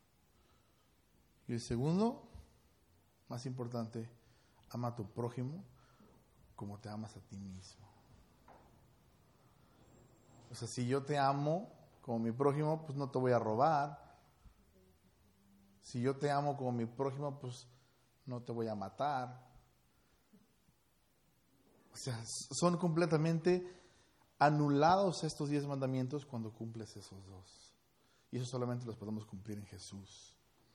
S1: Y el segundo, más importante, ama a tu prójimo como te amas a ti mismo. O sea, si yo te amo como mi prójimo, pues no te voy a robar. Si yo te amo como mi prójimo, pues no te voy a matar. O sea, son completamente anulados estos 10 mandamientos cuando cumples esos 2. Y eso solamente los podemos cumplir en Jesús.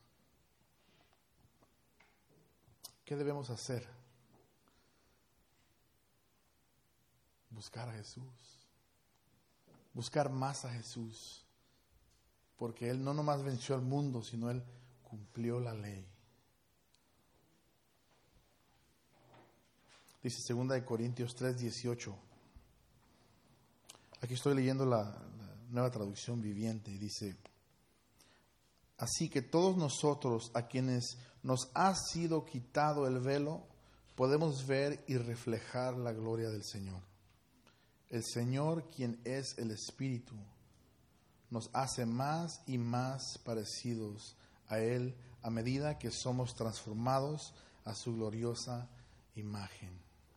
S1: ¿Qué debemos hacer? Buscar a Jesús. Buscar más a Jesús. Porque Él no nomás venció al mundo, sino Él cumplió la ley. Dice 2 Corintios 3:18. Aquí estoy leyendo la Nueva Traducción Viviente y dice: así que todos nosotros, a quienes nos ha sido quitado el velo, podemos ver y reflejar la gloria del Señor. El Señor, quien es el Espíritu, nos hace más y más parecidos a Él a medida que somos transformados a su gloriosa imagen.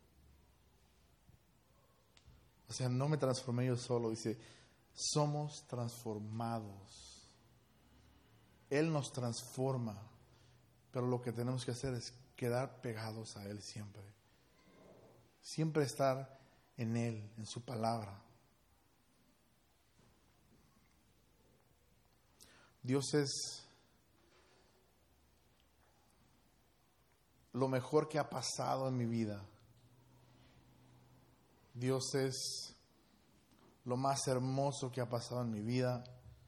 S1: O sea, no me transformé yo solo, dice, somos transformados. Él nos transforma, pero lo que tenemos que hacer es quedar pegados a Él siempre. Siempre estar en Él, en su palabra. Dios es lo mejor que ha pasado en mi vida. Dios es lo más hermoso que ha pasado en mi vida.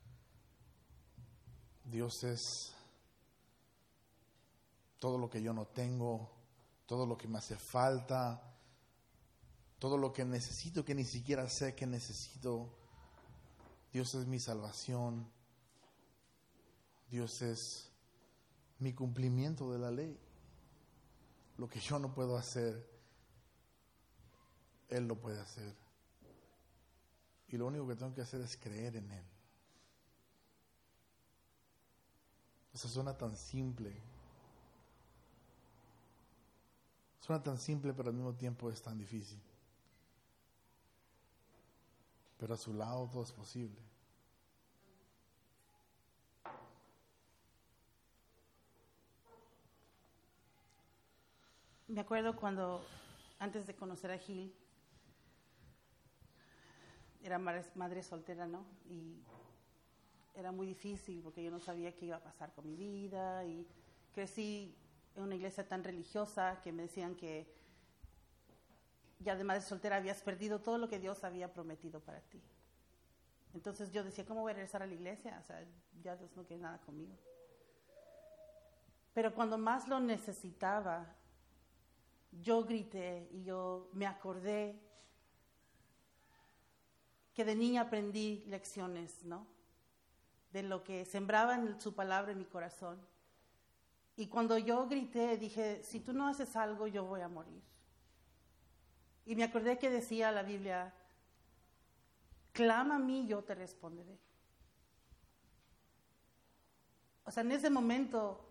S1: Dios es todo lo que yo no tengo, todo lo que me hace falta, todo lo que necesito que ni siquiera sé que necesito. Dios es mi salvación. Dios es mi cumplimiento de la ley. Lo que yo no puedo hacer, Él lo puede hacer. Y lo único que tengo que hacer es creer en Él. Eso suena tan simple. Suena tan simple, pero al mismo tiempo es tan difícil. Pero a su lado todo es posible.
S2: Me acuerdo cuando, antes de conocer a Gil, era madre soltera, ¿no? Y era muy difícil porque yo no sabía qué iba a pasar con mi vida y crecí en una iglesia tan religiosa que me decían que ya de madre soltera habías perdido todo lo que Dios había prometido para ti. Entonces yo decía, ¿cómo voy a regresar a la iglesia? O sea, ya Dios no quiere nada conmigo. Pero cuando más lo necesitaba, yo grité y yo me acordé que de niña aprendí lecciones, ¿no? De lo que sembraba en su palabra en mi corazón. Y cuando yo grité, dije, si tú no haces algo, yo voy a morir. Y me acordé que decía la Biblia, clama a mí, yo te responderé. O sea, en ese momento,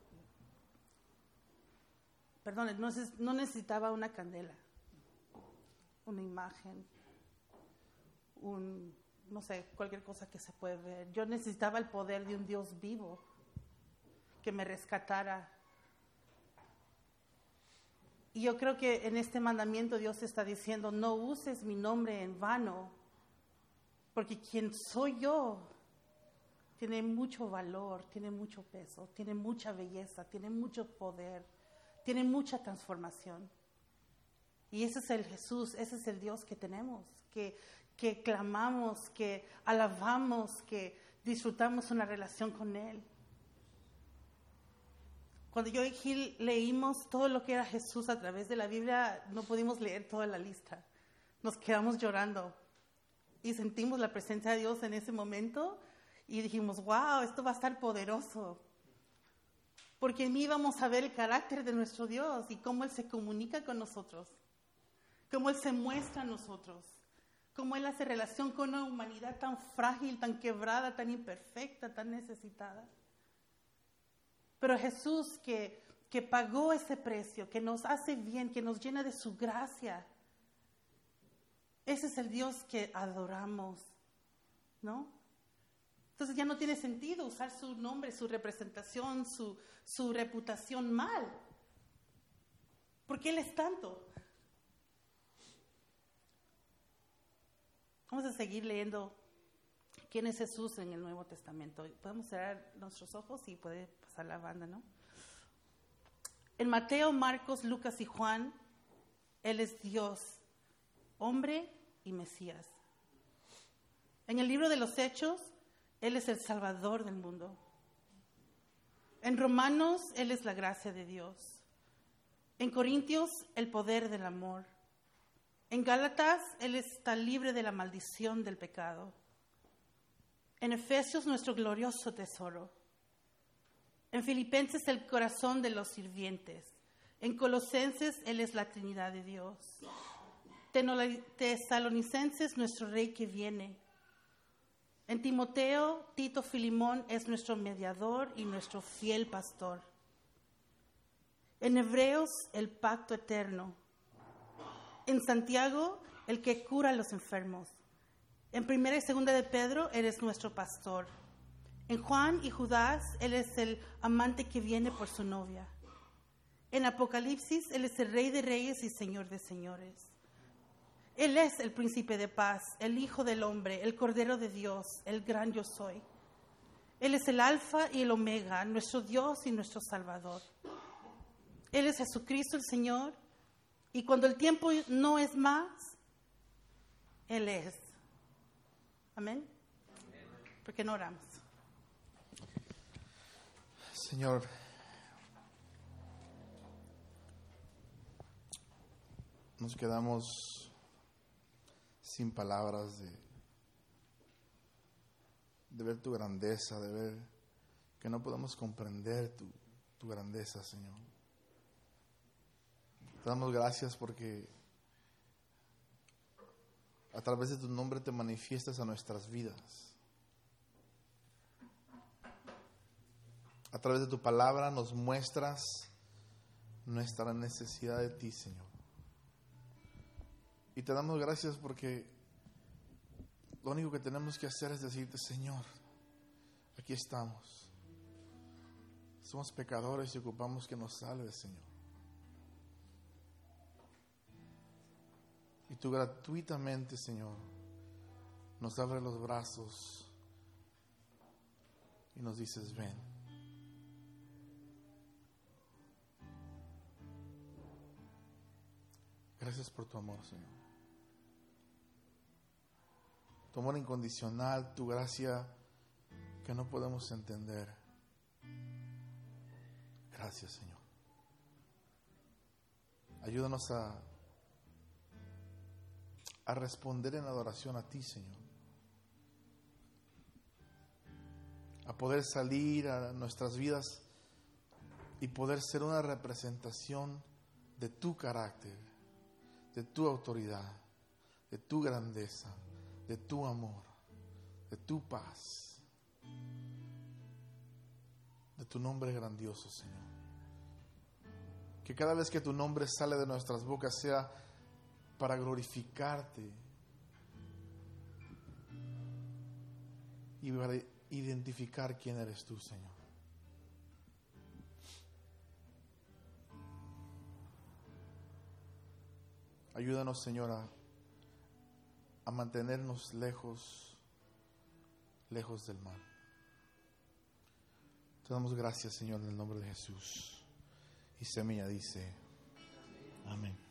S2: perdón, no necesitaba una candela, una imagen, no sé, cualquier cosa que se puede ver. Yo necesitaba el poder de un Dios vivo que me rescatara. Y yo creo que en este mandamiento Dios está diciendo, no uses mi nombre en vano, porque quien soy yo tiene mucho valor, tiene mucho peso, tiene mucha belleza, tiene mucho poder, tiene mucha transformación. Y ese es el Jesús, ese es el Dios que tenemos, que clamamos, que alabamos, que disfrutamos una relación con Él. Cuando yo y Gil leímos todo lo que era Jesús a través de la Biblia, no pudimos leer toda la lista. Nos quedamos llorando y sentimos la presencia de Dios en ese momento y dijimos, wow, esto va a estar poderoso. Porque en mí vamos a ver el carácter de nuestro Dios y cómo Él se comunica con nosotros, cómo Él se muestra a nosotros, cómo Él hace relación con una humanidad tan frágil, tan quebrada, tan imperfecta, tan necesitada. Pero Jesús que pagó ese precio, que nos hace bien, que nos llena de su gracia. Ese es el Dios que adoramos, ¿no? Entonces ya no tiene sentido usar su nombre, su representación, su reputación mal. Porque Él es tanto. Vamos a seguir leyendo quién es Jesús en el Nuevo Testamento. Podemos cerrar nuestros ojos y puede pasar la banda, ¿no? En Mateo, Marcos, Lucas y Juan, Él es Dios, hombre y Mesías. En el libro de los Hechos, Él es el Salvador del mundo. En Romanos, Él es la gracia de Dios. En Corintios, el poder del amor. En Gálatas, Él está libre de la maldición del pecado. En Efesios, nuestro glorioso tesoro. En Filipenses, el corazón de los sirvientes. En Colosenses, Él es la Trinidad de Dios. Tesalonicenses, nuestro Rey que viene. En Timoteo, Tito, Filimón es nuestro mediador y nuestro fiel pastor. En Hebreos, el pacto eterno. En Santiago, el que cura a los enfermos. En Primera y Segunda de Pedro, Él es nuestro pastor. En Juan y Judas, Él es el amante que viene por su novia. En Apocalipsis, Él es el Rey de reyes y Señor de señores. Él es el príncipe de paz, el Hijo del hombre, el Cordero de Dios, el gran yo soy. Él es el Alfa y el Omega, nuestro Dios y nuestro Salvador. Él es Jesucristo el Señor, y cuando el tiempo no es más, Él es. Amén. ¿Por qué no oramos?
S1: Señor, nos quedamos sin palabras de ver tu grandeza, de ver que no podemos comprender tu grandeza, Señor. Te damos gracias porque a través de tu nombre te manifiestas a nuestras vidas. A través de tu palabra nos muestras nuestra necesidad de ti, Señor. Y te damos gracias porque lo único que tenemos que hacer es decirte, Señor, aquí estamos. Somos pecadores y ocupamos que nos salves, Señor. Y tú gratuitamente, Señor, nos abres los brazos y nos dices, ven. Gracias por tu amor, Señor. Tu amor incondicional, tu gracia que no podemos entender. Gracias, Señor. Ayúdanos a responder en adoración a ti, Señor. A poder salir a nuestras vidas y poder ser una representación de tu carácter, de tu autoridad, de tu grandeza, de tu amor, de tu paz, de tu nombre grandioso, Señor. Que cada vez que tu nombre sale de nuestras bocas sea para glorificarte y para identificar quién eres tú, Señor. Ayúdanos, Señor, a mantenernos lejos del mal. Te damos gracias, Señor, en el nombre de Jesús. Y semilla dice, amén.